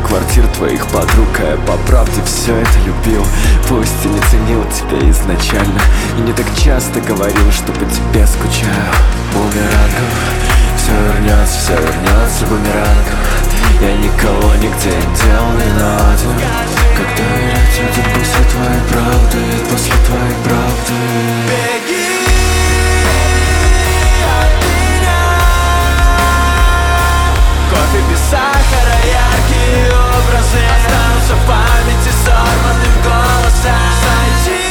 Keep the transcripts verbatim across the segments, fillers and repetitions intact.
квартир твоих подруг, а я по правде все это любил. Пусть и не ценил тебя изначально, и не так часто говорил, что по тебе скучаю. Бумерангом все вернется, все вернется бумерангом. Я никого нигде не делал виноватым. Как доверять людям после твоей правды, после твоей правды? Беги от меня. Кофе без сахара, яркие образы останутся в памяти сорванным голосом. Сойти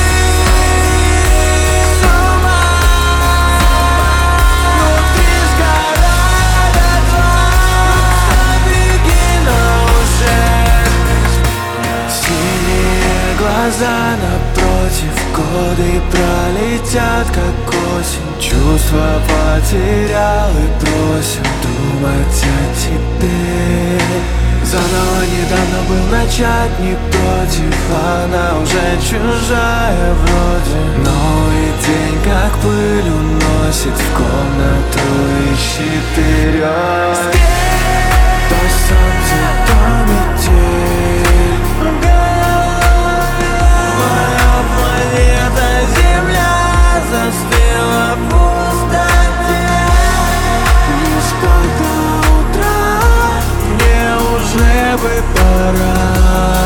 с ума, внутри сгорает дотла. Беги, но уже синие глаза напротив, годы пролетят, как осень. Чувства потерял и бросил думать о тебе. Заново недавно был начать, не против. Она уже чужая вроде. Новый день как пыль уносит в комнату, ищет вперед. То солнце, то метель. Моя планета Земля застыла в пустоте. Лишь только утро, мне уже бы пора.